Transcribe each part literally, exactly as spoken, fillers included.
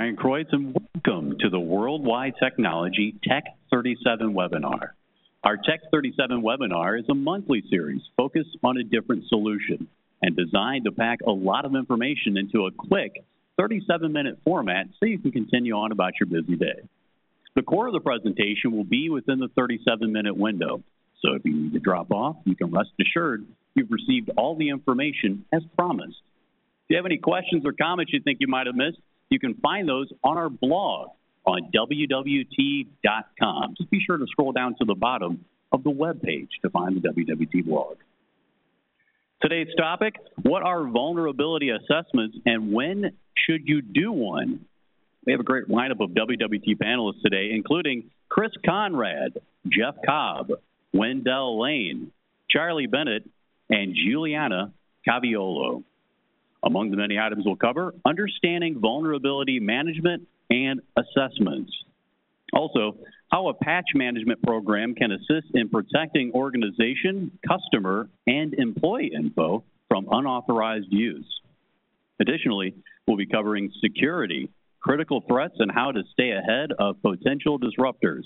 Brian Kreutz, and welcome to the Worldwide Technology Tech thirty-seven webinar. Our Tech thirty-seven webinar is a monthly series focused on a different solution and designed to pack a lot of information into a quick thirty-seven minute format so you can continue on about your busy day. The core of the presentation will be within the thirty-seven minute window, so if you need to drop off, you can rest assured you've received all the information as promised. If you have any questions or comments you think you might have missed, you can find those on our blog on W W T dot com. Just be sure to scroll down to the bottom of the webpage to find the W W T blog. Today's topic, what are vulnerability assessments and when should you do one? We have a great lineup of W W T panelists today, including Chris Conrad, Jeff Cobb, Wendell Lane, Charlie Bennett, and Juliana Caviolo. Among the many items we'll cover, understanding vulnerability management and assessments. Also, how a patch management program can assist in protecting organization, customer, and employee info from unauthorized use. Additionally, we'll be covering security, critical threats, and how to stay ahead of potential disruptors.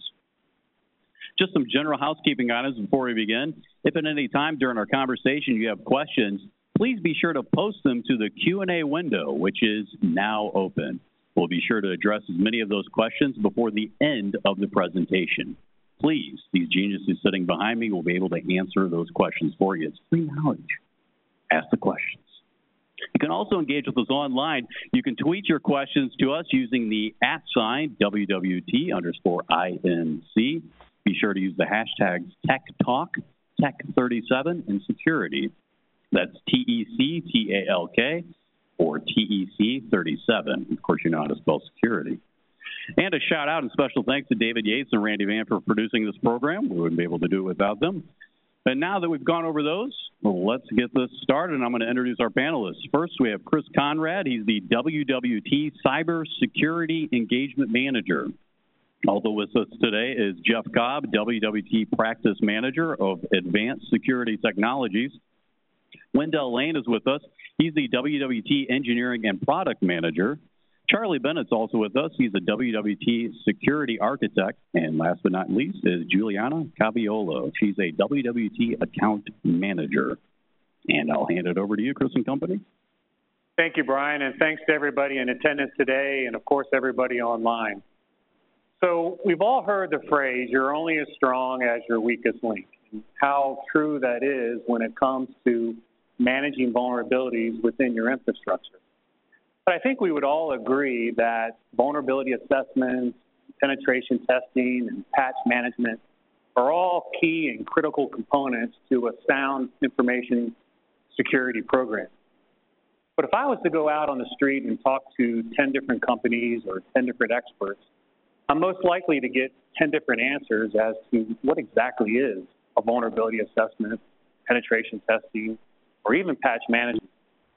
Just some general housekeeping items before we begin. If at any time during our conversation you have questions, please be sure to post them to the Q and A window, which is now open. We'll be sure to address as many of those questions before the end of the presentation. Please, these geniuses sitting behind me will be able to answer those questions for you. It's free knowledge. Ask the questions. You can also engage with us online. You can tweet your questions to us using the at sign W W T underscore I N C. Be sure to use the hashtags Tech Talk, Tech thirty-seven, and Security. That's T E C T A L K or T E C thirty-seven. Of course, you know how to spell security. And a shout out and special thanks to David Yates and Randy Van for producing this program. We wouldn't be able to do it without them. And now that we've gone over those, well, let's get this started. And I'm going to introduce our panelists. First, we have Chris Conrad. He's the W W T Cyber Security Engagement Manager. Also with us today is Jeff Cobb, W W T Practice Manager of Advanced Security Technologies. Wendell Lane is with us. He's the W W T Engineering and Product Manager. Charlie Bennett's also with us. He's a W W T Security Architect. And last but not least is Juliana Caviolo. She's a W W T Account Manager. And I'll hand it over to you, Chris and company. Thank you, Brian, and thanks to everybody in attendance today and, of course, everybody online. So we've all heard the phrase, you're only as strong as your weakest link. And how true that is when it comes to managing vulnerabilities within your infrastructure. But I think we would all agree that vulnerability assessments, penetration testing, and patch management are all key and critical components to a sound information security program. But if I was to go out on the street and talk to ten different companies or ten different experts, I'm most likely to get ten different answers as to what exactly is a vulnerability assessment, penetration testing, or even patch management.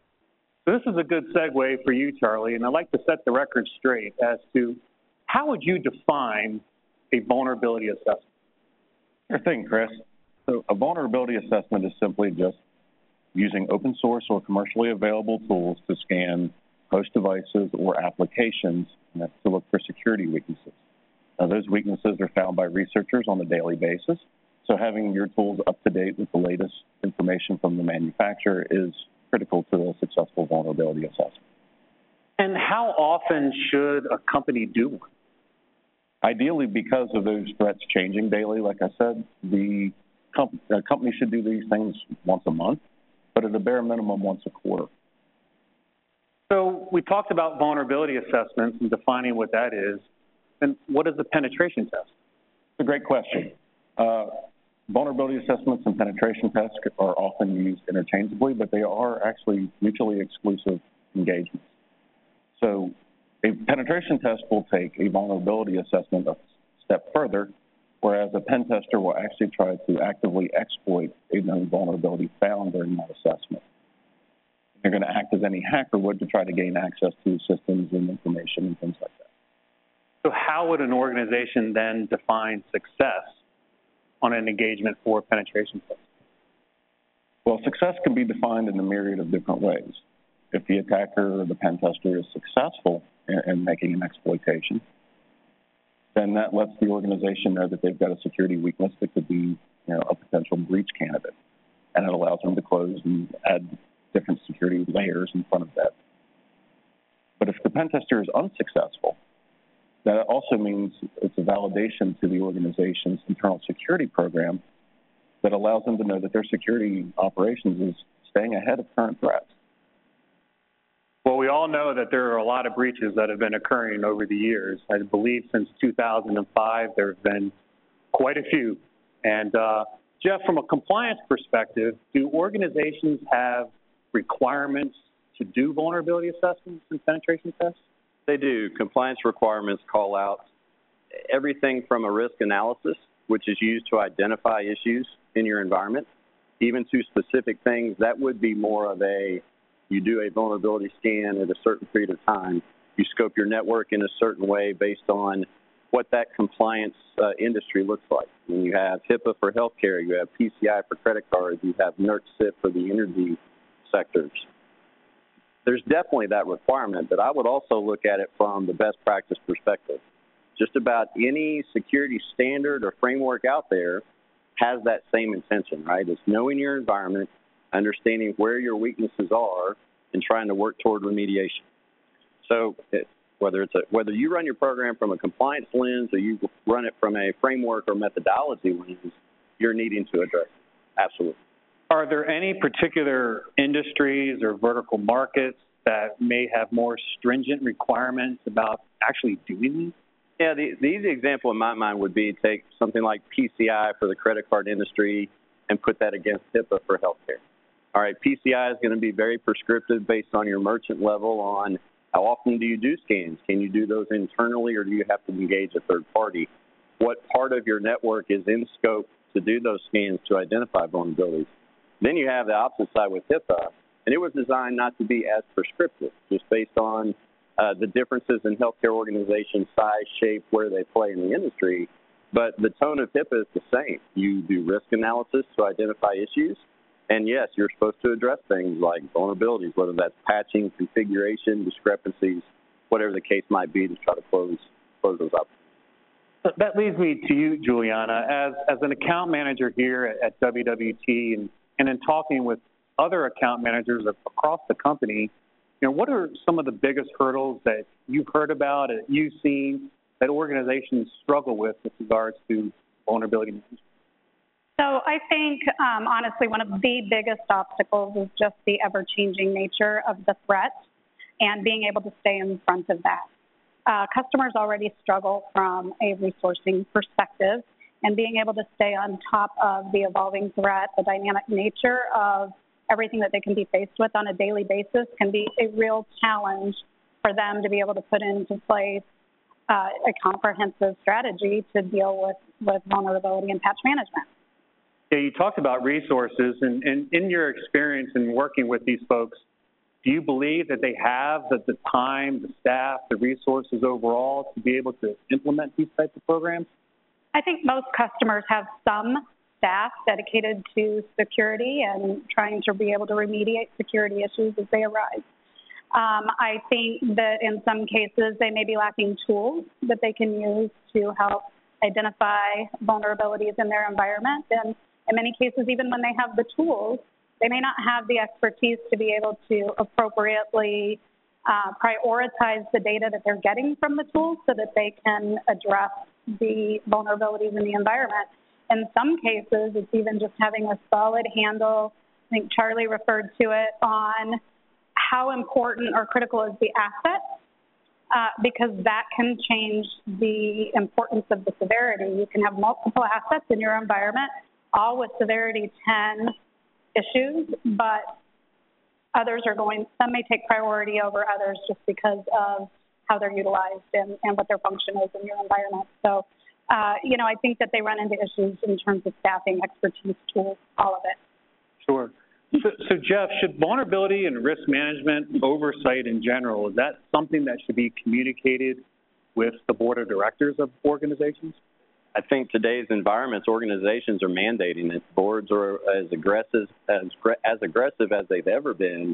So this is a good segue for you, Charlie, and I'd like to set the record straight as to how would you define a vulnerability assessment? Sure thing, Chris. So a vulnerability assessment is simply just using open source or commercially available tools to scan host devices or applications to look for security weaknesses. Now, those weaknesses are found by researchers on a daily basis, so having your tools up to date with the latest information from the manufacturer is critical to a successful vulnerability assessment. And how often should a company do one? Ideally, because of those threats changing daily, like I said, the com- uh, company should do these things once a month, but at a bare minimum once a quarter. So we talked about vulnerability assessments and defining what that is. And what is the penetration test? It's a great question. Uh, vulnerability assessments and penetration tests are often used interchangeably, but they are actually mutually exclusive engagements. So a penetration test will take a vulnerability assessment a step further, whereas a pen tester will actually try to actively exploit a known vulnerability found during that assessment. They're going to act as any hacker would to try to gain access to systems and information and things like that. So how would an organization then define success on an engagement for penetration tests? Well, success can be defined in a myriad of different ways. If the attacker or the pen tester is successful in, in making an exploitation, then that lets the organization know that they've got a security weakness that could be, you know, a potential breach candidate. And it allows them to close and add different security layers in front of that. But if the pen tester is unsuccessful, that also means it's a validation to the organization's internal security program that allows them to know that their security operations is staying ahead of current threats. Well, we all know that there are a lot of breaches that have been occurring over the years. I believe since two thousand five, there have been quite a few. And uh, Jeff, from a compliance perspective, do organizations have requirements to do vulnerability assessments and penetration tests? They do. Compliance requirements call out everything from a risk analysis, which is used to identify issues in your environment, even to specific things that would be more of a, you do a vulnerability scan at a certain period of time. You scope your network in a certain way based on what that compliance uh, industry looks like. I mean, you have HIPAA for healthcare, you have P C I for credit cards, you have NERC-C I P for the energy sectors. There's definitely that requirement, but I would also look at it from the best practice perspective. Just about any security standard or framework out there has that same intention, right? It's knowing your environment, understanding where your weaknesses are, and trying to work toward remediation. So it, whether it's a, whether you run your program from a compliance lens or you run it from a framework or methodology lens, you're needing to address it. Absolutely. Are there any particular industries or vertical markets that may have more stringent requirements about actually doing these? Yeah, the, the easy example in my mind would be take something like P C I for the credit card industry and put that against HIPAA for healthcare. All right, P C I is going to be very prescriptive based on your merchant level on how often do you do scans? Can you do those internally or do you have to engage a third party? What part of your network is in scope to do those scans to identify vulnerabilities? Then you have the opposite side with HIPAA, and it was designed not to be as prescriptive, just based on uh, the differences in healthcare organization size, shape, where they play in the industry. But the tone of HIPAA is the same. You do risk analysis to identify issues, and yes, you're supposed to address things like vulnerabilities, whether that's patching, configuration, discrepancies, whatever the case might be, to try to close close those up. That leads me to you, Juliana, as as an account manager here at, at W W T, and And in talking with other account managers across the company, you know, what are some of the biggest hurdles that you've heard about, that you've seen, that organizations struggle with with regards to vulnerability management? So I think, um, honestly, one of the biggest obstacles is just the ever-changing nature of the threat and being able to stay in front of that. Uh, customers already struggle from a resourcing perspective, and being able to stay on top of the evolving threat, the dynamic nature of everything that they can be faced with on a daily basis can be a real challenge for them to be able to put into place uh, a comprehensive strategy to deal with, with vulnerability and patch management. Yeah, you talked about resources, and, and in your experience in working with these folks, do you believe that they have the, the time, the staff, the resources overall to be able to implement these types of programs? I think most customers have some staff dedicated to security and trying to be able to remediate security issues as they arise. Um, I think that in some cases they may be lacking tools that they can use to help identify vulnerabilities in their environment. And in many cases, even when they have the tools, they may not have the expertise to be able to appropriately uh, prioritize the data that they're getting from the tools so that they can address the vulnerabilities in the environment. In some cases, it's even just having a solid handle. I think Charlie referred to it on how important or critical is the asset, uh, because that can change the importance of the severity. You can have multiple assets in your environment, all with severity ten issues, but others are going, some may take priority over others just because of how they're utilized and, and what their function is in your environment. So, uh, you know, I think that they run into issues in terms of staffing, expertise, tools, all of it. Sure. So, so Jeff, should vulnerability and risk management oversight in general, is that something that should be communicated with the board of directors of organizations? I think today's environments, organizations are mandating it. Boards are as aggressive as as aggressive as they've ever been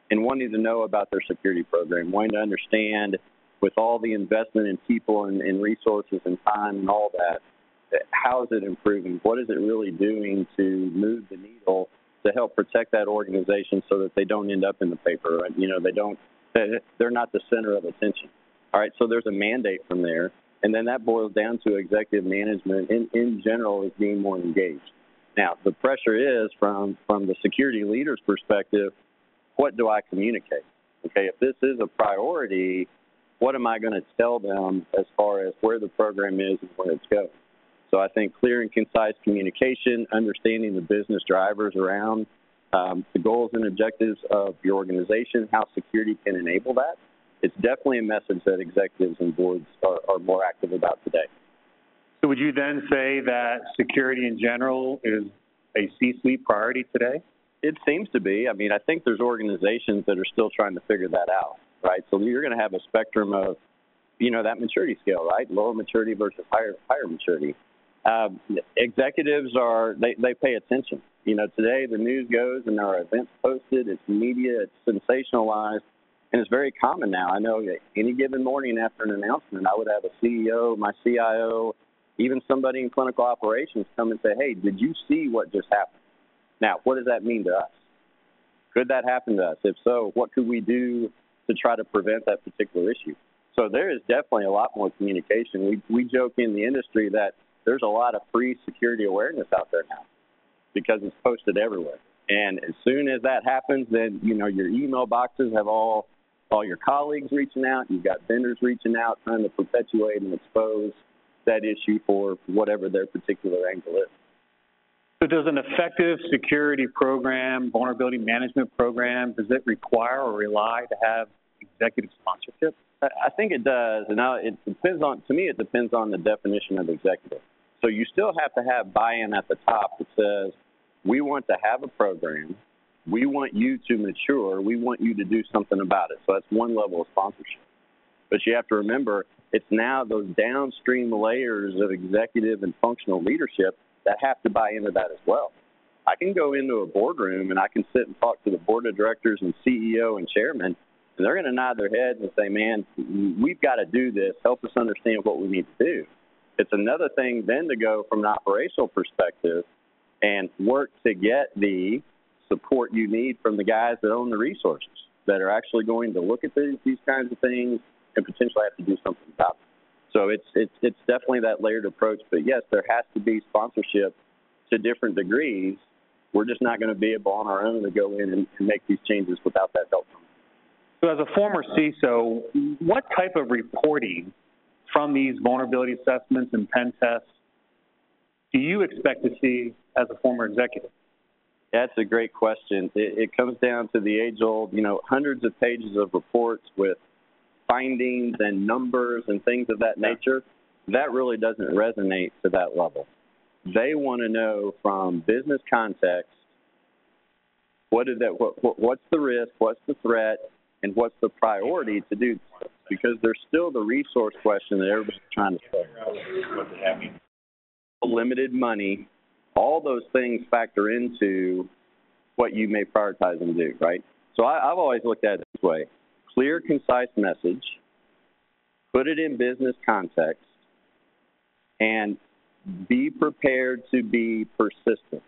and wanting to know about their security program, wanting to understand with all the investment in people and, and resources and time and all that, how is it improving? What is it really doing to move the needle to help protect that organization so that they don't end up in the paper? You know, they don't, they're not the center of attention. All right, so there's a mandate from there, and then that boils down to executive management in, in general is being more engaged. Now, the pressure is from, from the security leader's perspective, what do I communicate? Okay, if this is a priority, what am I going to tell them as far as where the program is and where it's going? So I think clear and concise communication, understanding the business drivers around um, the goals and objectives of your organization, how security can enable that. It's definitely a message that executives and boards are, are more active about today. So would you then say that security in general is a C-suite priority today? It seems to be. I mean, I think there's organizations that are still trying to figure that out, right? So you're going to have a spectrum of, you know, that maturity scale, right? Lower maturity versus higher higher maturity. Um, executives are, they, they pay attention. You know, today the news goes and there are events posted, it's media, it's sensationalized, and it's very common now. I know that any given morning after an announcement, I would have a C E O, my C I O, even somebody in clinical operations come and say, hey, did you see what just happened? Now, what does that mean to us? Could that happen to us? If so, what could we do to try to prevent that particular issue? So there is definitely a lot more communication. We, we joke in the industry that there's a lot of free security awareness out there now because it's posted everywhere. And as soon as that happens, then, you know, your email boxes have all, all your colleagues reaching out. You've got vendors reaching out, trying to perpetuate and expose that issue for whatever their particular angle is. So does an effective security program, vulnerability management program, does it require or rely to have executive sponsorship? I think it does. And now it depends on, to me, it depends on the definition of executive. So you still have to have buy-in at the top that says, we want to have a program. We want you to mature. We want you to do something about it. So that's one level of sponsorship. But you have to remember, it's now those downstream layers of executive and functional leadership that have to buy into that as well. I can go into a boardroom and I can sit and talk to the board of directors and C E O and chairman, and they're going to nod their heads and say, man, we've got to do this. Help us understand what we need to do. It's another thing then to go from an operational perspective and work to get the support you need from the guys that own the resources that are actually going to look at these, these kinds of things and potentially have to do something about it. So it's, it's, it's definitely that layered approach. But, yes, there has to be sponsorship to different degrees. We're just not going to be able on our own to go in and, and make these changes without that help. So as a former C I S O, what type of reporting from these vulnerability assessments and pen tests do you expect to see as a former executive? That's a great question. It, it comes down to the age-old, you know, hundreds of pages of reports with findings and numbers and things of that nature. That really doesn't resonate to that level. They want to know from business context, what is that, what, what, what's the risk, what's the threat, and what's the priority to do this? Because there's still the resource question that everybody's trying to solve. Limited money, all those things factor into what you may prioritize and do, right? So I, I've always looked at it this way. Clear, concise message, put it in business context, and be prepared to be persistent.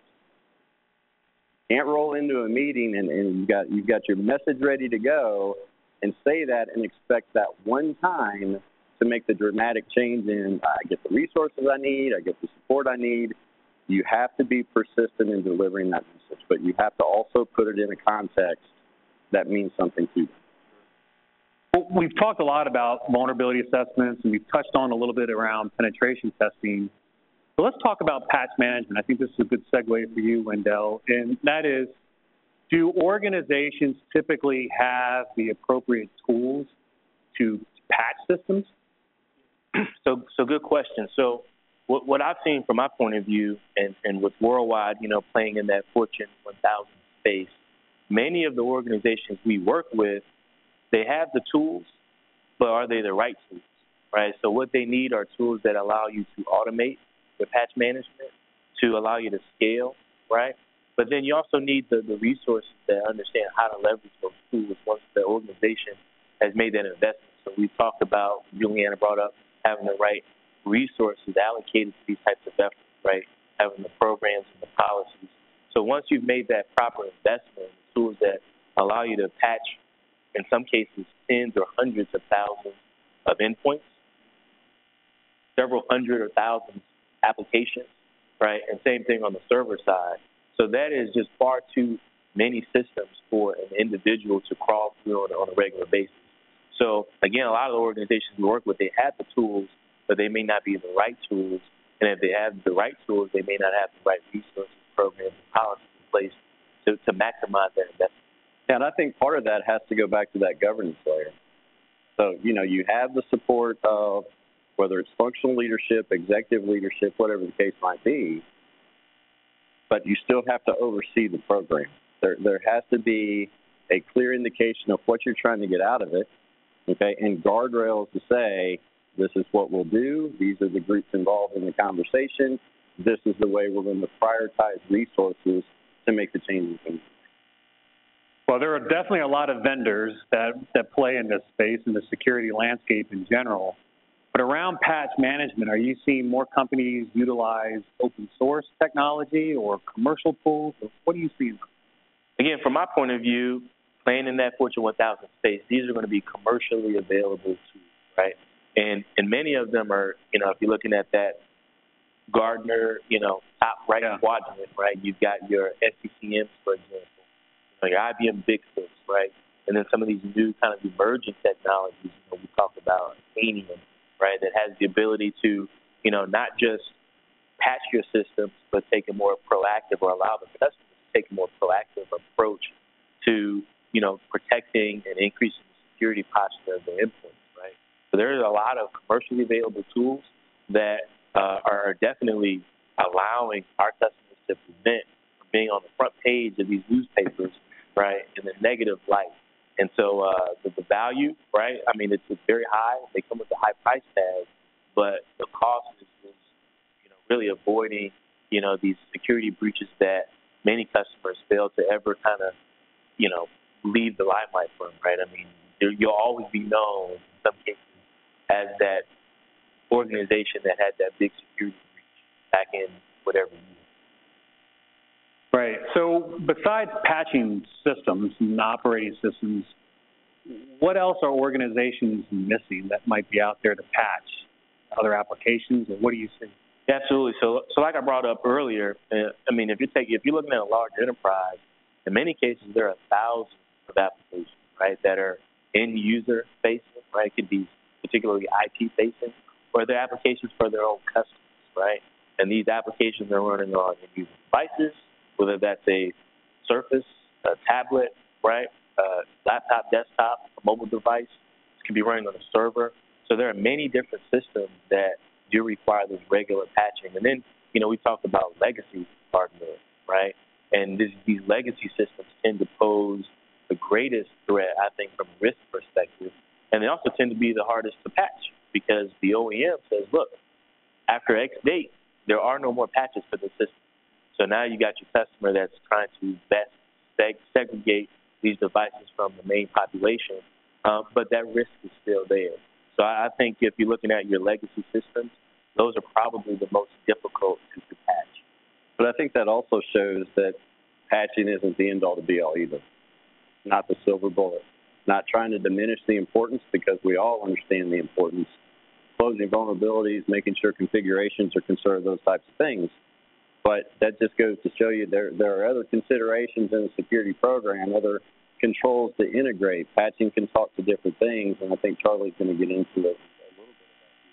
Can't roll into a meeting and, and you've got, you've got your message ready to go and say that and expect that one time to make the dramatic change in I get the resources I need, I get the support I need. You have to be persistent in delivering that message, but you have to also put it in a context that means something to you. Well, we've talked a lot about vulnerability assessments, and we've touched on a little bit around penetration testing. So let's talk about patch management. I think this is a good segue for you, Wendell, and that is, do organizations typically have the appropriate tools to patch systems? So, so good question. So what, what I've seen from my point of view, and, and with Worldwide, you know, playing in that Fortune one thousand space, many of the organizations we work with, they have the tools, but are they the right tools, right? So what they need are tools that allow you to automate your patch management, to allow you to scale, right? But then you also need the, the resources that understand how to leverage those tools once the organization has made that investment. So we talked about, Juliana brought up, having the right resources allocated to these types of efforts, right? Having the programs and the policies. So once you've made that proper investment, tools that allow you to patch, in some cases, tens or hundreds of thousands of endpoints, several hundred or thousands applications, right? And same thing on the server side. So that is just far too many systems for an individual to crawl through on, on a regular basis. So again, a lot of the organizations we work with, they have the tools, but they may not be the right tools. And if they have the right tools, they may not have the right resources, programs, and policies in place to, to maximize that investment. And I think part of that has to go back to that governance layer. So, you know, you have the support of whether it's functional leadership, executive leadership, whatever the case might be, but you still have to oversee the program. There, there has to be a clear indication of what you're trying to get out of it, okay, and guardrails to say, this is what we'll do, these are the groups involved in the conversation, this is the way we're going to prioritize resources to make the changes. Well, there are definitely a lot of vendors that, that play in this space, in the security landscape in general. But around patch management, are you seeing more companies utilize open source technology or commercial tools? Or what do you see? Again, from my point of view, playing in that Fortune one thousand space, these are going to be commercially available tools, right? And and many of them are, you know, if you're looking at that Gartner, you know, top right yeah. quadrant, right? You've got your S C C Ms, for example, you know, your I B M Big Six, right? And then some of these new kind of emerging technologies, you know, we talked about Tanium, right, that has the ability to, you know, not just patch your systems, but take a more proactive or allow the customers to take a more proactive approach to, you know, protecting and increasing the security posture of their endpoints, right? So there's a lot of commercially available tools that uh, are definitely allowing our customers to prevent from being on the front page of these newspapers, right, in the negative light. And so uh, the, the value, right, I mean, it's, it's very high. They come with a high price tag, but the cost is, is, you know, really avoiding, you know, these security breaches that many customers fail to ever kind of, you know, leave the limelight from, right? I mean, there, you'll always be known in some cases as that organization that had that big security breach back in whatever year. Right. So besides patching systems and operating systems, what else are organizations missing that might be out there to patch other applications, or what do you see? Absolutely. So, so like I brought up earlier, uh, I mean, if you're taking, if you're looking at a large enterprise, in many cases there are thousands of applications, right, that are end user facing, right? It could be particularly I T facing, or they're applications for their own customers, right? And these applications are running on end user devices, whether that's a Surface, a tablet, right, a laptop, desktop, a mobile device. It can be running on a server. So there are many different systems that do require this regular patching. And then, you know, we talked about legacy hardware, right? And this, these legacy systems tend to pose the greatest threat, I think, from a risk perspective. And they also tend to be the hardest to patch because the O E M says, look, after X date, there are no more patches for the system. So now you got your customer that's trying to best seg- segregate these devices from the main population, um, but that risk is still there. So I, I think if you're looking at your legacy systems, those are probably the most difficult to, to patch. But I think that also shows that patching isn't the end-all to be-all either. Not the silver bullet. Not trying to diminish the importance, because we all understand the importance. Closing vulnerabilities, making sure configurations are conserved, those types of things. But that just goes to show you there there are other considerations in a security program, other controls to integrate. Patching can talk to different things, and I think Charlie's going to get into it a little bit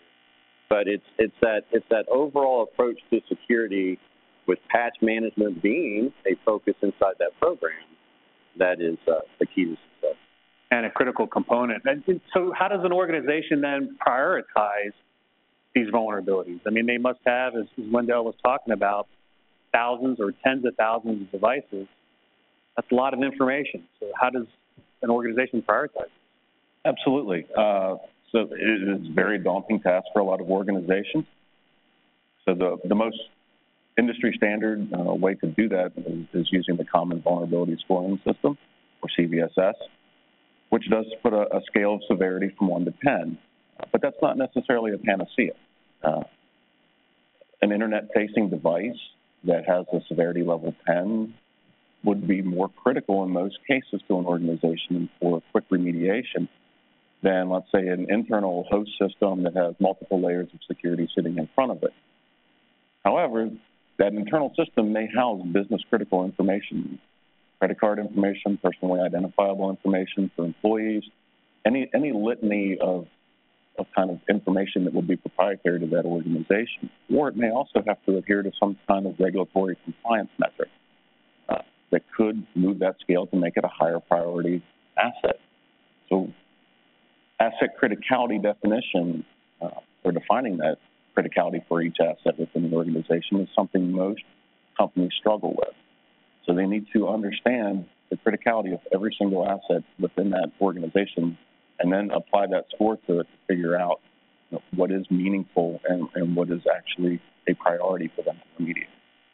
of that here. But it's it's that it's that overall approach to security, with patch management being a focus inside that program, that is uh, the key to success. And a critical component. And so how does an organization then prioritize these vulnerabilities? I mean, they must have, as Wendell was talking about, thousands or tens of thousands of devices. That's a lot of information. So how does an organization prioritize? Absolutely. Uh, so it is a very daunting task for a lot of organizations. So the, the most industry standard uh, way to do that is, is using the Common Vulnerability Scoring System, or C V S S, which does put a, a scale of severity from one to ten. But that's not necessarily a panacea. Uh, an internet-facing device that has a severity level ten would be more critical in most cases to an organization for quick remediation than, let's say, an internal host system that has multiple layers of security sitting in front of it. However, that internal system may house business-critical information, credit card information, personally identifiable information for employees, any any litany of, of kind of information that would be proprietary to that organization. Or it may also have to adhere to some kind of regulatory compliance metric uh, that could move that scale to make it a higher priority asset. So asset criticality definition, uh, or defining that criticality for each asset within the organization, is something most companies struggle with. So they need to understand the criticality of every single asset within that organization and then apply that score to it to figure out, you know, what is meaningful and, and what is actually a priority for them to remediate.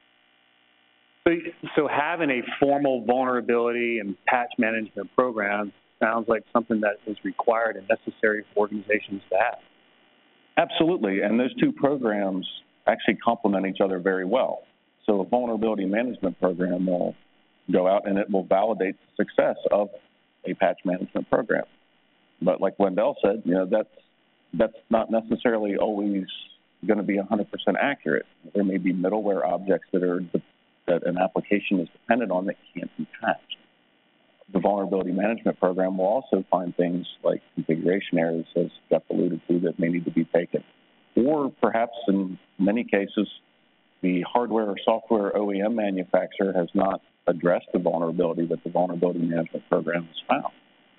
So, so having a formal vulnerability and patch management program sounds like something that is required and necessary for organizations to have. Absolutely, and those two programs actually complement each other very well. So a vulnerability management program will go out and it will validate the success of a patch management program. But like Wendell said, you know, that's that's not necessarily always going to be one hundred percent accurate. There may be middleware objects that are that an application is dependent on that can't be patched. The vulnerability management program will also find things like configuration errors, as Jeff alluded to, that may need to be taken. Or perhaps in many cases, the hardware or software O E M manufacturer has not addressed the vulnerability that the vulnerability management program has found.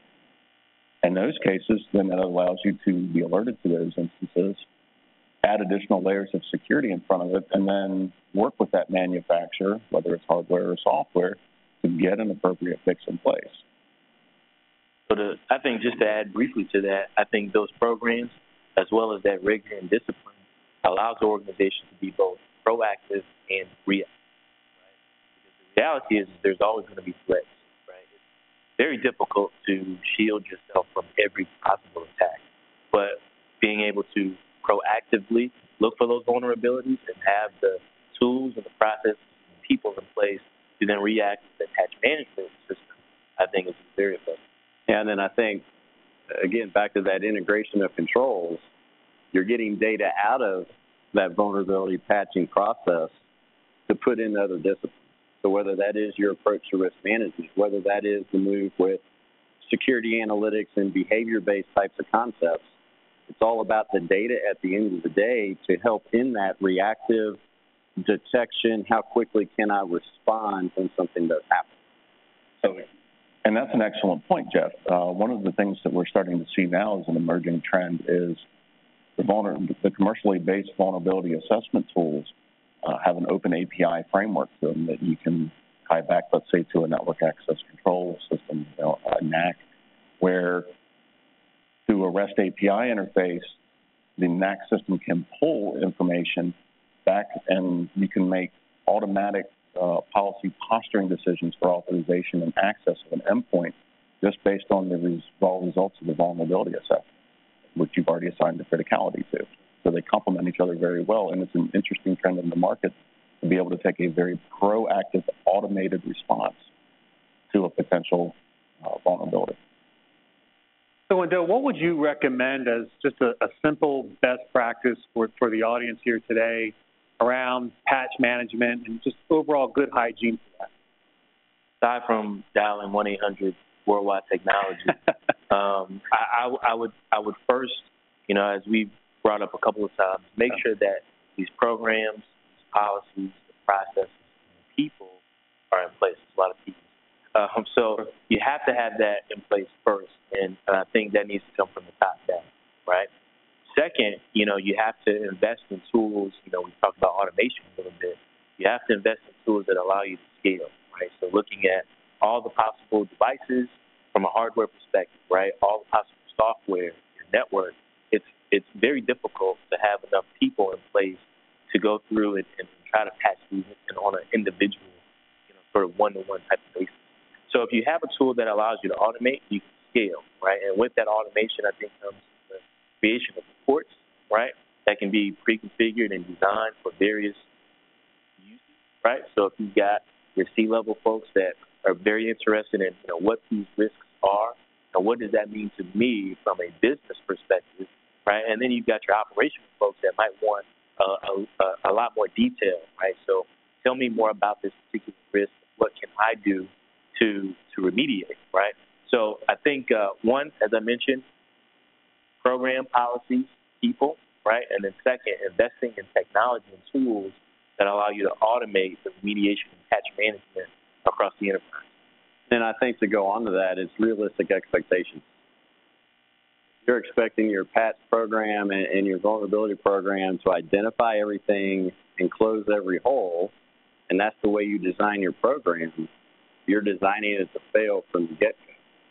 In those cases, then it allows you to be alerted to those instances, add additional layers of security in front of it, and then work with that manufacturer, whether it's hardware or software, to get an appropriate fix in place. So the, I think just to add briefly to that, I think those programs, as well as that rigor and discipline, allows the organization to be both proactive and reactive. Right? Because the reality is there's always going to be threats. Right? It's very difficult to shield yourself from every possible attack, but being able to proactively look for those vulnerabilities and have the tools and the processes and people in place to then react to the patch management system, I think is very effective. And then I think, again, back to that integration of controls, you're getting data out of that vulnerability patching process to put in other disciplines. So whether that is your approach to risk management, whether that is the move with security analytics and behavior-based types of concepts, it's all about the data at the end of the day to help in that reactive detection. How quickly can I respond when something does happen? So, and that's an excellent point, Jeff. Uh, one of the things that we're starting to see now as an emerging trend is the, vulner- the commercially based vulnerability assessment tools uh, have an open A P I framework to them that you can tie back, let's say, to a network access control system, you know, a N A C, where through a REST A P I interface, the N A C system can pull information back and you can make automatic uh, policy posturing decisions for authorization and access of an endpoint just based on the res- results of the vulnerability assessment, which you've already assigned the criticality to. So they complement each other very well, and it's an interesting trend in the market to be able to take a very proactive, automated response to a potential uh, vulnerability. So, Wendell, what would you recommend as just a, a simple best practice for, for the audience here today around patch management and just overall good hygiene for that? Aside from dialing one eight hundred Worldwide Technology, um, I, I, I would I would first, you know, as we've brought up a couple of times, make sure that these programs, these policies, the processes, and the people are in place. There's a lot of people. Um, so you have to have that in place first, and I think that needs to come from the top down, right? Second, you know, you have to invest in tools. You know, we talked about automation a little bit. You have to invest in tools that allow you to scale, right? So looking at all the possible devices from a hardware perspective, right? All the possible software, your network. It's it's very difficult to have enough people in place to go through it and try to patch these one-to-one type of basis. So if you have a tool that allows you to automate, you can scale, right? And with that automation, I think comes the creation of reports, right, that can be pre-configured and designed for various uses, right? So if you've got your C-level folks that are very interested in, you know, what these risks are and what does that mean to me from a business perspective, right? And then you've got your operational folks that might want uh, a, a lot more detail, right? So tell me more about this particular risk. What can I do to to remediate, right? So I think, uh, one, as I mentioned, program, policies, people, right? And then second, investing in technology and tools that allow you to automate the remediation and patch management across the enterprise. And I think to go on to that, it's realistic expectations. You're expecting your patch program and, and your vulnerability program to identify everything and close every hole, and that's the way you design your program. You're designing it to fail from the get-go.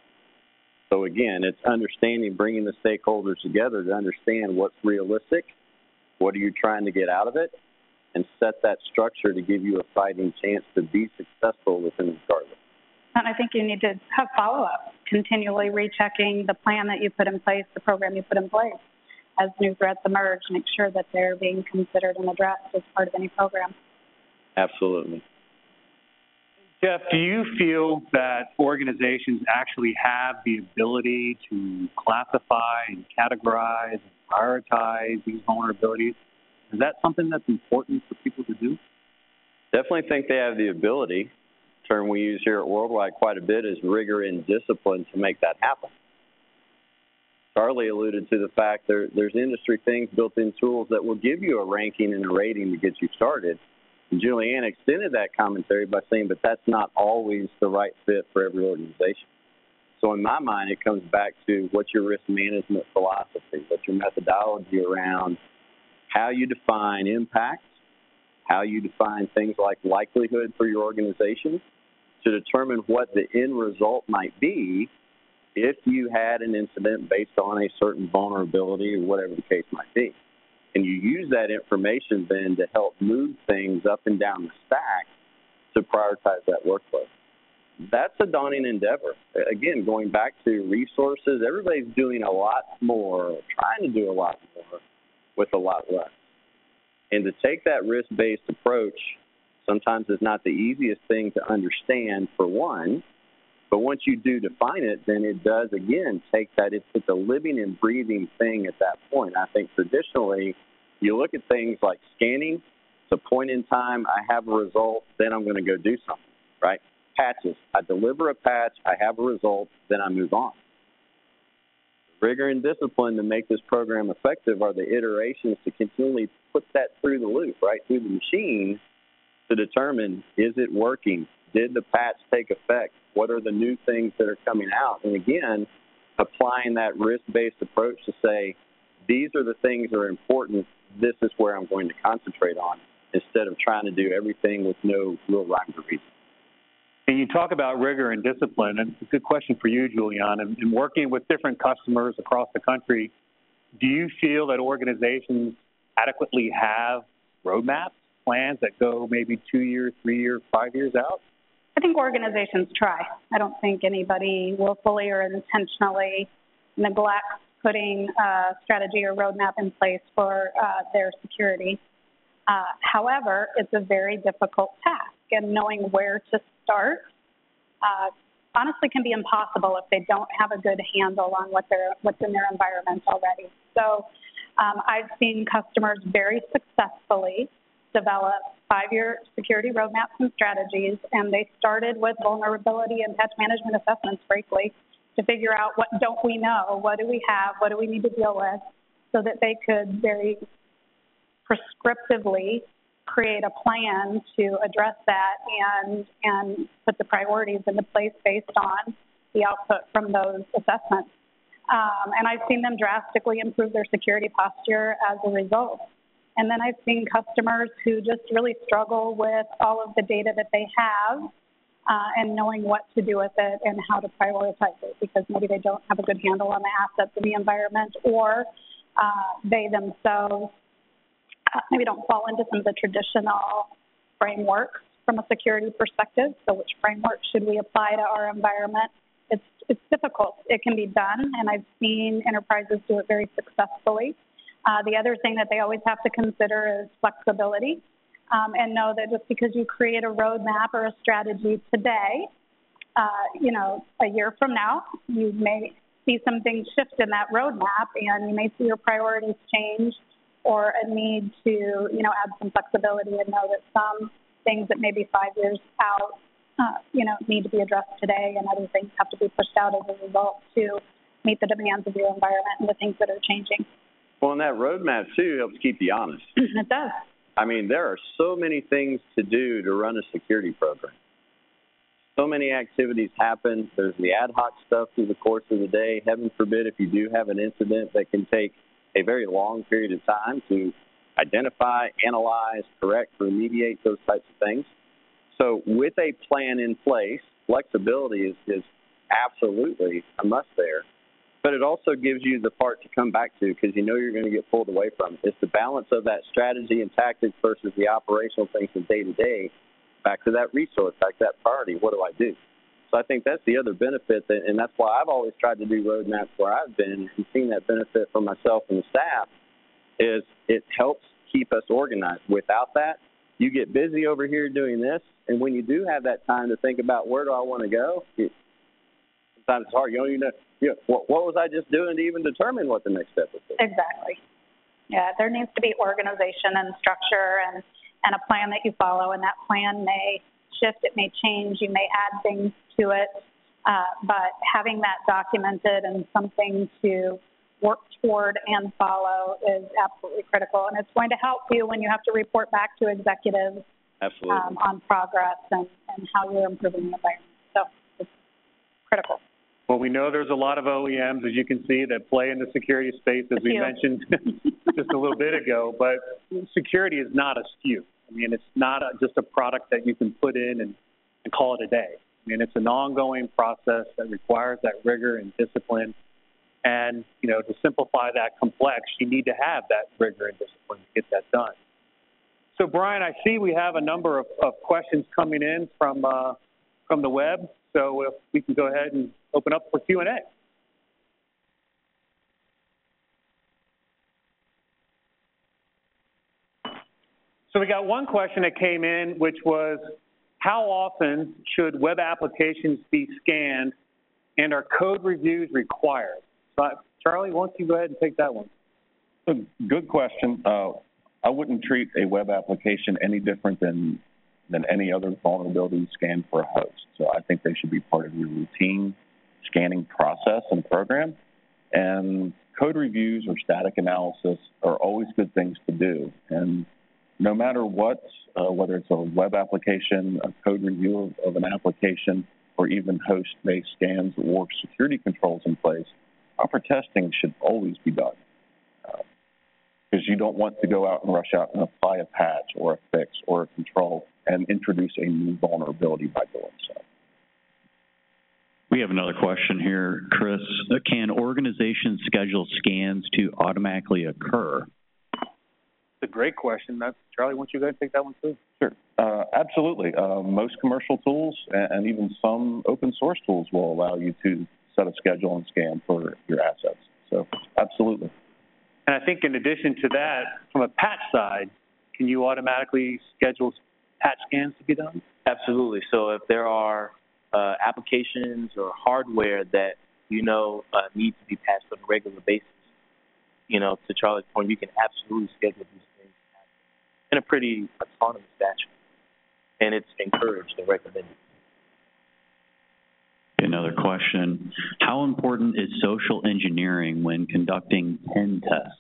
So again, it's understanding, bringing the stakeholders together to understand what's realistic, what are you trying to get out of it, and set that structure to give you a fighting chance to be successful within the regardless. And I think you need to have follow-up, continually rechecking the plan that you put in place, the program you put in place as new threats emerge, make sure that they're being considered and addressed as part of any program. Absolutely. Jeff, do you feel that organizations actually have the ability to classify and categorize and prioritize these vulnerabilities? Is that something that's important for people to do? Definitely think they have the ability. The term we use here at Worldwide quite a bit is rigor and discipline to make that happen. Charlie alluded to the fact there, there's industry things, built-in tools that will give you a ranking and a rating to get you started. And Julianne extended that commentary by saying, but that's not always the right fit for every organization. So in my mind, it comes back to what's your risk management philosophy, what's your methodology around how you define impact, how you define things like likelihood for your organization to determine what the end result might be if you had an incident based on a certain vulnerability or whatever the case might be. And you use that information then to help move things up and down the stack to prioritize that workflow. That's a daunting endeavor. Again, going back to resources, everybody's doing a lot more, trying to do a lot more with a lot less. And to take that risk-based approach sometimes is not the easiest thing to understand, for one, but once you do define it, then it does, again, take that. It's, it's a living and breathing thing at that point. I think traditionally, you look at things like scanning. It's a point in time, I have a result, then I'm going to go do something, right? Patches. I deliver a patch, I have a result, then I move on. Rigor and discipline to make this program effective are the iterations to continually put that through the loop, right, through the machine to determine, is it working? Did the patch take effect? What are the new things that are coming out? And again, applying that risk-based approach to say, these are the things that are important. This is where I'm going to concentrate on, instead of trying to do everything with no real rhyme or reason. And you talk about rigor and discipline, and it's a good question for you, Julianne. In, in working with different customers across the country, do you feel that organizations adequately have roadmaps, plans that go maybe two years, three years, five years out? I think organizations try. I don't think anybody willfully or intentionally neglects putting a strategy or roadmap in place for uh, their security. Uh, however, it's a very difficult task, and knowing where to start uh, honestly can be impossible if they don't have a good handle on what they're, what's in their environment already. So um, I've seen customers very successfully develop five-year security roadmaps and strategies, and they started with vulnerability and patch management assessments, frankly, to figure out what don't we know, what do we have, what do we need to deal with, so that they could very prescriptively create a plan to address that and and put the priorities into place based on the output from those assessments. Um, and I've seen them drastically improve their security posture as a result. And then I've seen customers who just really struggle with all of the data that they have uh, and knowing what to do with it and how to prioritize it, because maybe they don't have a good handle on the assets in the environment, or uh, they themselves uh, maybe don't fall into some of the traditional frameworks from a security perspective. So which framework should we apply to our environment? It's, it's difficult. It can be done, and I've seen enterprises do it very successfully. Uh, the other thing that they always have to consider is flexibility, um, and know that just because you create a roadmap or a strategy today, uh, you know, a year from now, you may see some things shift in that roadmap, and you may see your priorities change or a need to, you know, add some flexibility and know that some things that may be five years out, uh, you know, need to be addressed today, and other things have to be pushed out as a result to meet the demands of your environment and the things that are changing. Well, and that roadmap, too, helps keep you honest. It does. I mean, there are so many things to do to run a security program. So many activities happen. There's the ad hoc stuff through the course of the day. Heaven forbid if you do have an incident that can take a very long period of time to identify, analyze, correct, remediate, those types of things. So with a plan in place, flexibility is, is absolutely a must there. But it also gives you the part to come back to because you know you're going to get pulled away from it. It's the balance of that strategy and tactics versus the operational things from day to day, back to that resource, back to that priority. What do I do? So I think that's the other benefit, that, and that's why I've always tried to do roadmaps where I've been and seen that benefit for myself and the staff, is it helps keep us organized. Without that, you get busy over here doing this, and when you do have that time to think about where do I want to go, it, sometimes it's hard. You don't even know, you know what, what was I just doing to even determine what the next step would be? Exactly. Yeah, there needs to be organization and structure and, and a plan that you follow, and that plan may shift, it may change, you may add things to it, uh, but having that documented and something to work toward and follow is absolutely critical, and it's going to help you when you have to report back to executives Absolutely. Um, on progress and, and how you're improving the environment. So it's critical. Well, we know there's a lot of O E Ms, as you can see, that play in the security space, as we mentioned just a little bit ago, but security is not a S K U. I mean, it's not a, just a product that you can put in and, and call it a day. I mean, it's an ongoing process that requires that rigor and discipline. And, you know, to simplify that complex, you need to have that rigor and discipline to get that done. So, Brian, I see we have a number of, of questions coming in from uh, from the web. So if we can go ahead and open up for Q and A. So we got one question that came in, which was, how often should web applications be scanned, and are code reviews required? So, Charlie, why don't you go ahead and take that one? So, good question. Uh, I wouldn't treat a web application any different than than any other vulnerability scanned for a host. So I think they should be part of your routine scanning process and program. And code reviews or static analysis are always good things to do. And no matter what, uh, whether it's a web application, a code review of, of an application, or even host-based scans or security controls in place, proper testing should always be done. Because uh, you don't want to go out and rush out and apply a patch or a fix or a control and introduce a new vulnerability by doing so. We have another question here, Chris. Can organizations schedule scans to automatically occur? It's a great question. That's, Charlie, why don't you go ahead and take that one too? Sure. Uh, absolutely. Uh, most commercial tools and, and even some open source tools will allow you to set a schedule and scan for your assets. So, absolutely. And I think in addition to that, from a patch side, can you automatically schedule patch scans to be done? Absolutely. So if there are uh, applications or hardware that you know uh, need to be patched on a regular basis, you know, to Charlie's point, you can absolutely schedule these things in a pretty autonomous fashion, and it's encouraged and recommended. Another question. How important is social engineering when conducting pen tests?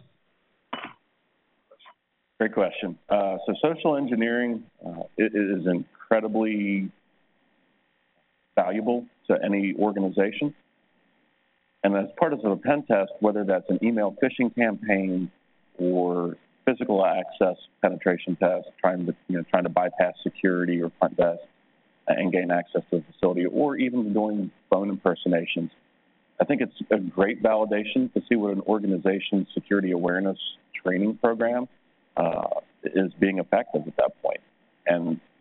Great question. Uh, so social engineering uh, is incredibly valuable to any organization. And as part of a pen test, whether that's an email phishing campaign or physical access penetration test, trying to you know trying to bypass security or front desk and gain access to the facility, or even doing phone impersonations, I think it's a great validation to see what an organization's security awareness training program uh, is being effective at that point. And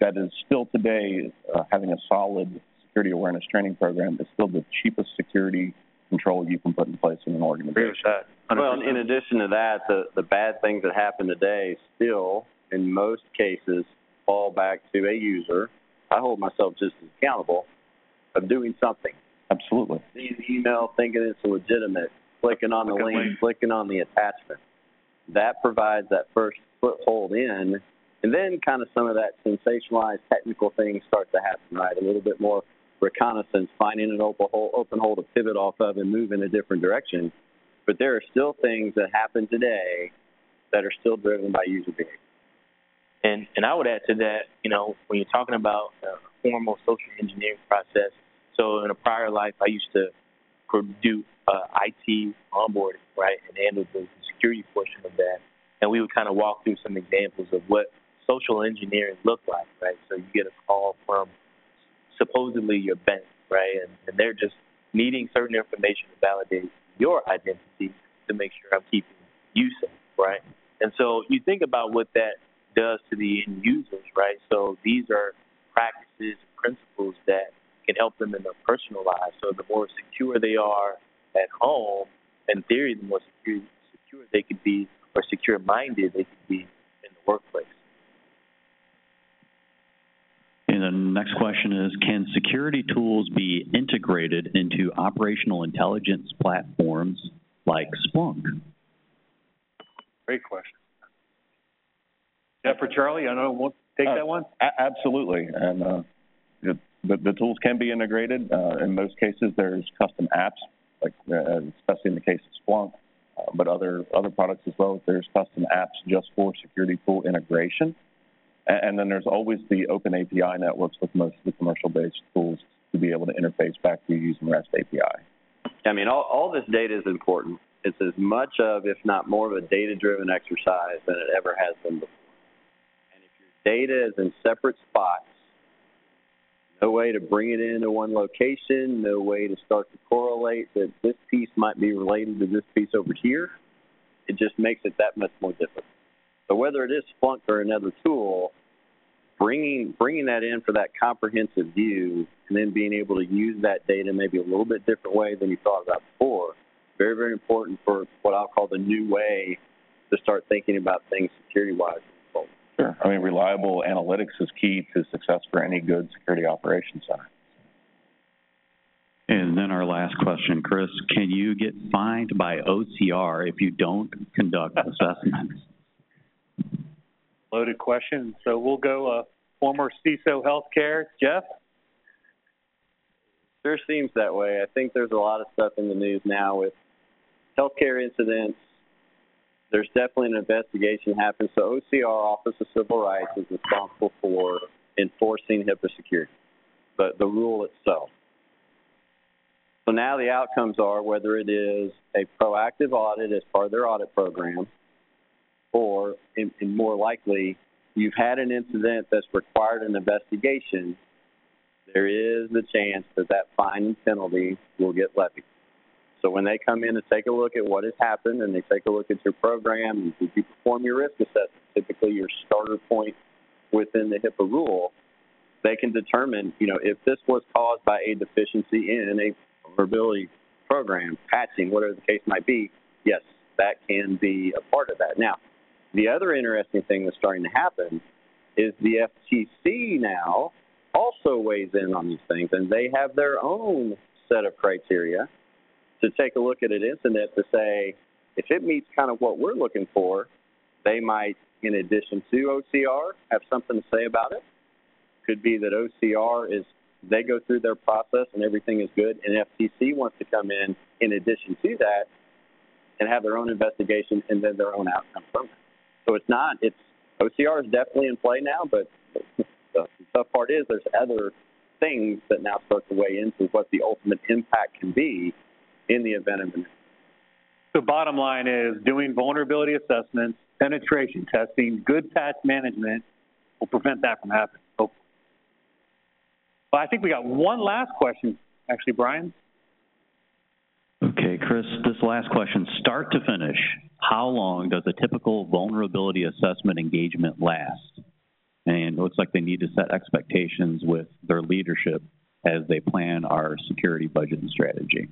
that is still today, uh, having a solid security awareness training program is still the cheapest security control you can put in place in an organization. Well, in addition to that, the, the bad things that happen today still, in most cases, fall back to a user. I hold myself just as accountable of doing something. Absolutely. Seeing the email, thinking it's legitimate, clicking on the link, link, clicking on the attachment. That provides that first foothold in, and then kind of some of that sensationalized technical things start to happen, right? A little bit more reconnaissance, finding an open hole, open hole to pivot off of and move in a different direction. But there are still things that happen today that are still driven by user behavior. And and I would add to that, you know, when you're talking about a formal social engineering process, so in a prior life, I used to do uh, I T onboarding, right, and handle the security portion of that. And we would kind of walk through some examples of what social engineering looked like, right? So you get a call from supposedly your bank, right, and, and they're just needing certain information to validate your identity to make sure I'm keeping you safe, right? And so you think about what that does to the end users, right? So these are practices and principles that can help them in their personal lives. So the more secure they are at home, in theory, the more secure, secure they could be, or secure-minded they could be in the workplace. And the next question is, can security tools be integrated into operational intelligence platforms like Splunk? Great question. Jeff or Charlie, I don't know, want to take uh, that one? A- absolutely. And uh, the, the, the tools can be integrated. Uh, in most cases, there's custom apps, like uh, especially in the case of Splunk, uh, but other other products as well. There's custom apps just for security tool integration. And, and then there's always the open A P I networks with most of the commercial-based tools to be able to interface back to you using REST A P I. I mean, all, all this data is important. It's as much of, if not more of a data-driven exercise than it ever has been before. And if your data is in separate spots, no way to bring it into one location, no way to start to correlate that this piece might be related to this piece over here, it just makes it that much more difficult. So whether it is Splunk or another tool, bringing bringing that in for that comprehensive view and then being able to use that data maybe a little bit different way than you thought about before, very, very important for what I'll call the new way to start thinking about things security-wise. Sure. I mean, reliable analytics is key to success for any good security operations center. And then our last question, Chris, can you get fined by O C R if you don't conduct assessments? Loaded question. So we'll go uh, former C I S O healthcare. Jeff? Sure seems that way. I think there's a lot of stuff in the news now with healthcare incidents. There's definitely an investigation happening. So O C R, Office of Civil Rights, is responsible for enforcing HIPAA security, the, the rule itself. So now the outcomes are whether it is a proactive audit as part of their audit program, or, and, and more likely, you've had an incident that's required an investigation, there is the chance that that fine and penalty will get levied. So when they come in and take a look at what has happened and they take a look at your program, and you perform your risk assessment, typically your starter point within the HIPAA rule, they can determine, you know, if this was caused by a deficiency in a vulnerability program, patching, whatever the case might be, yes, that can be a part of that. Now, the other interesting thing that's starting to happen is the F T C now also weighs in on these things, and they have their own set of criteria to take a look at an incident to say, if it meets kind of what we're looking for, they might, in addition to O C R, have something to say about it. Could be that O C R is, they go through their process and everything is good, and F T C wants to come in in addition to that and have their own investigation and then their own outcome from it. So it's not, it's, O C R is definitely in play now, but the, the tough part is there's other things that now start to weigh into what the ultimate impact can be in the event of an. The bottom line is doing vulnerability assessments, penetration testing, good patch management will prevent that from happening, hopefully. Well, I think we got one last question, actually, Brian. Okay, Chris, this last question, start to finish, how long does a typical vulnerability assessment engagement last? And it looks like they need to set expectations with their leadership as they plan our security budget and strategy.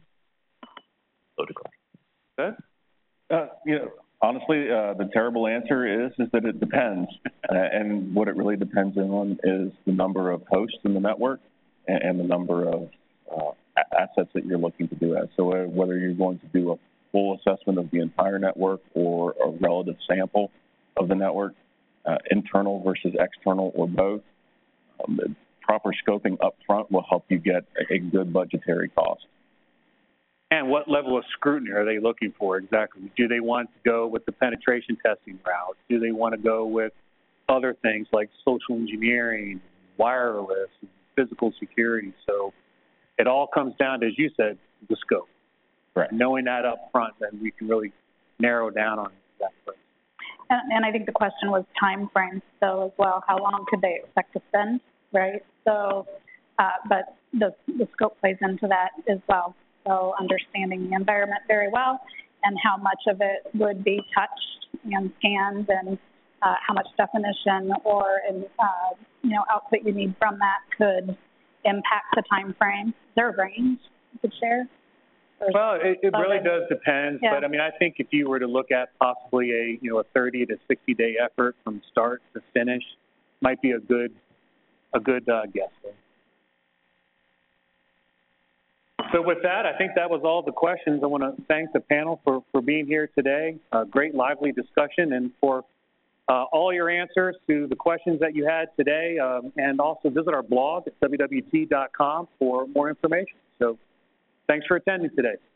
Okay. Uh, you know, honestly, uh, the terrible answer is is that it depends, uh, and what it really depends on is the number of hosts in the network and, and the number of uh, assets that you're looking to do that. So uh, whether you're going to do a full assessment of the entire network or a relative sample of the network, uh, internal versus external or both, um, the proper scoping up front will help you get a, a good budgetary cost. And what level of scrutiny are they looking for exactly? Do they want to go with the penetration testing route? Do they want to go with other things like social engineering, wireless, physical security? So it all comes down to, as you said, the scope. Right. Knowing that up front, then we can really narrow down on that place. And, and I think the question was time frames, so as well, how long could they expect to spend, right? So, uh, but the, the scope plays into that as well. So understanding the environment very well and how much of it would be touched and scanned and uh, how much definition or uh, you know output you need from that could impact the time frame. Is there a range you could share? Well, it, it really does depend. Yeah. But I mean, I think if you were to look at possibly a you know a thirty to sixty day effort from start to finish, might be a good a good uh, guess there. So with that, I think that was all the questions. I want to thank the panel for, for being here today. Uh, great, lively discussion, and for uh, all your answers to the questions that you had today. Um, and also visit our blog at W W T dot com for more information. So thanks for attending today.